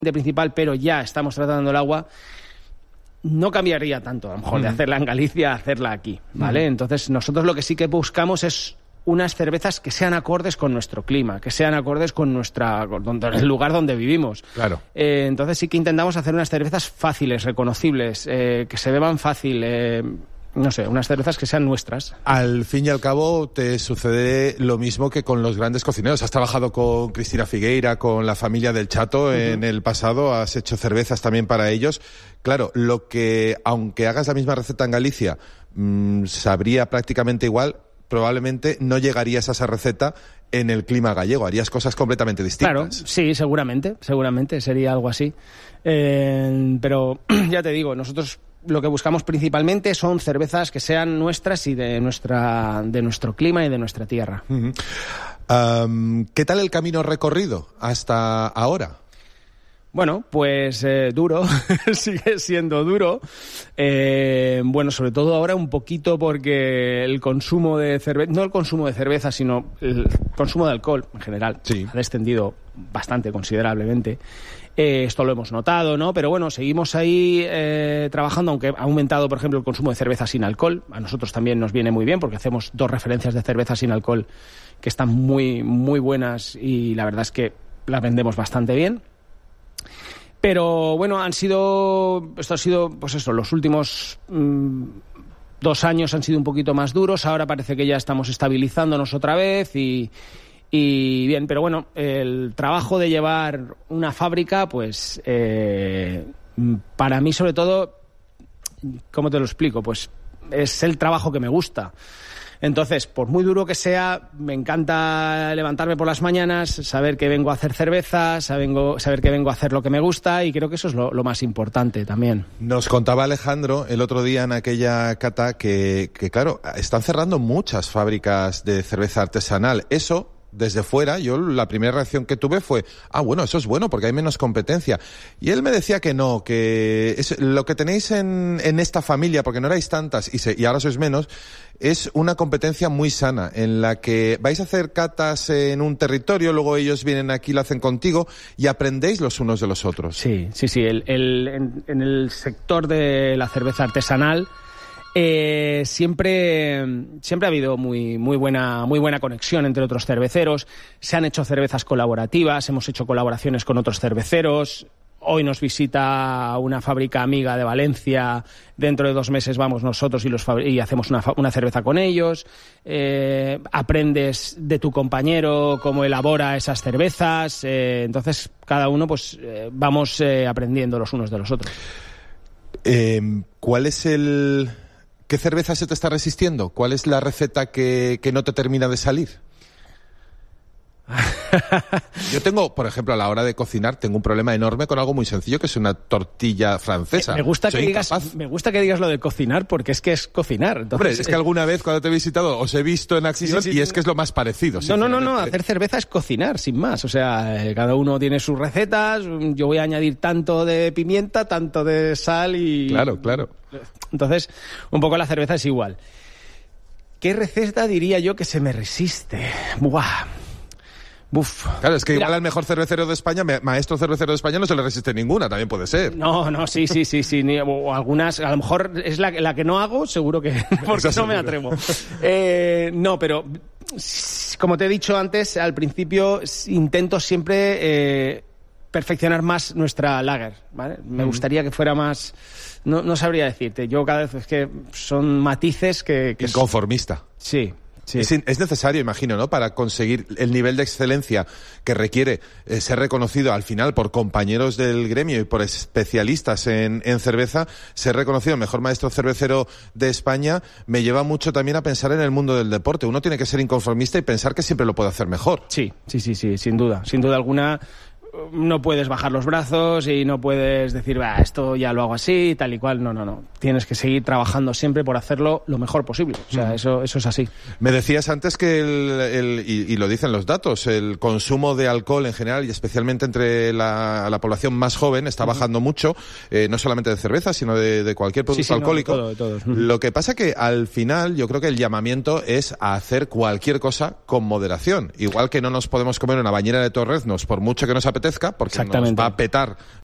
principal, pero ya estamos tratando el agua, no cambiaría tanto, a lo mejor, de hacerla en Galicia a hacerla aquí, ¿vale? Entonces, nosotros lo que sí que buscamos es unas cervezas que sean acordes con nuestro clima, que sean acordes con el lugar donde vivimos. Claro. Entonces sí que intentamos hacer unas cervezas fáciles, reconocibles, que se beban fácil, no sé, unas cervezas que sean nuestras. Al fin y al cabo te sucede lo mismo que con los grandes cocineros. Has trabajado con Cristina Figueira, con la familia del Chato en el pasado, has hecho cervezas también para ellos. Claro, lo que, aunque hagas la misma receta en Galicia, sabría prácticamente igual, probablemente no llegarías a esa receta en el clima gallego, harías cosas completamente distintas. Claro, sí, seguramente sería algo así. Pero ya te digo, nosotros lo que buscamos principalmente son cervezas que sean nuestras y de nuestro clima y de nuestra tierra. ¿Qué tal el camino recorrido hasta ahora? Bueno, pues duro, sigue siendo duro. Bueno, sobre todo ahora un poquito porque el consumo de cerveza, no el consumo de cerveza, sino el consumo de alcohol en general, sí, ha descendido bastante considerablemente. Esto lo hemos notado, ¿no? Pero bueno, seguimos ahí trabajando, aunque ha aumentado, por ejemplo, el consumo de cerveza sin alcohol. A nosotros también nos viene muy bien porque hacemos 2 referencias de cerveza sin alcohol que están muy, muy buenas y la verdad es que las vendemos bastante bien. Pero bueno, esto ha sido, pues eso, los últimos 2 años han sido un poquito más duros. Ahora parece que ya estamos estabilizándonos otra vez y bien, pero bueno, el trabajo de llevar una fábrica, pues para mí sobre todo, ¿cómo te lo explico? Pues es el trabajo que me gusta. Entonces, por muy duro que sea, me encanta levantarme por las mañanas, saber que vengo a hacer cerveza, saber que vengo a hacer lo que me gusta, y creo que eso es lo más importante también. Nos contaba Alejandro el otro día en aquella cata que claro, están cerrando muchas fábricas de cerveza artesanal. Eso, desde fuera, yo la primera reacción que tuve fue, bueno, eso es bueno porque hay menos competencia. Y él me decía que no, que es, lo que tenéis en esta familia, porque no erais tantas y ahora sois menos, es una competencia muy sana, en la que vais a hacer catas en un territorio, luego ellos vienen aquí, lo hacen contigo y aprendéis los unos de los otros. Sí. En el sector de la cerveza artesanal, siempre ha habido muy buena conexión entre otros cerveceros. Se han hecho cervezas colaborativas, hemos hecho colaboraciones con otros cerveceros. Hoy nos visita una fábrica amiga de Valencia. Dentro de 2 meses vamos nosotros y hacemos una cerveza con ellos. Aprendes de tu compañero cómo elabora esas cervezas. Entonces, cada uno vamos aprendiendo los unos de los otros. ¿Cuál es ¿Qué cerveza se te está resistiendo? ¿Cuál es la receta que no te termina de salir? Yo tengo, por ejemplo, a la hora de cocinar, tengo un problema enorme con algo muy sencillo, que es una tortilla francesa. Me gusta que digas lo de cocinar, porque es que es cocinar. Entonces, hombre, es que alguna vez cuando te he visitado os he visto en acción y es que es lo más parecido. No, hacer cerveza es cocinar, sin más. O sea, cada uno tiene sus recetas, yo voy a añadir tanto de pimienta, tanto de sal y... Claro. Entonces, un poco la cerveza es igual. ¿Qué receta diría yo que se me resiste? ¡Buah! Uf. Claro, es que igual al mejor cervecero de España, maestro cervecero de España, no se le resiste ninguna, también puede ser. No, sí. O algunas, a lo mejor es la que no hago, seguro que... porque no me atrevo. No, pero como te he dicho antes, al principio intento siempre perfeccionar más nuestra lager, ¿vale? Me gustaría que fuera más... No sabría decirte. Yo cada vez es que son matices que inconformista. Sí. Es necesario, imagino, ¿no? Para conseguir el nivel de excelencia que requiere ser reconocido al final por compañeros del gremio y por especialistas en cerveza, ser reconocido el mejor maestro cervecero de España, me lleva mucho también a pensar en el mundo del deporte. Uno tiene que ser inconformista y pensar que siempre lo puede hacer mejor. Sí, sin duda alguna. No puedes bajar los brazos y no puedes decir, esto ya lo hago así, tal y cual. No. Tienes que seguir trabajando siempre por hacerlo lo mejor posible. O sea, eso es así. Me decías antes que y lo dicen los datos, el consumo de alcohol en general y especialmente entre la población más joven está bajando mucho, no solamente de cerveza, sino de cualquier producto alcohólico. De todo. Lo que pasa que al final yo creo que el llamamiento es a hacer cualquier cosa con moderación. Igual que no nos podemos comer una bañera de torreznos por mucho que nos apetezca apetezca, porque nos va a petar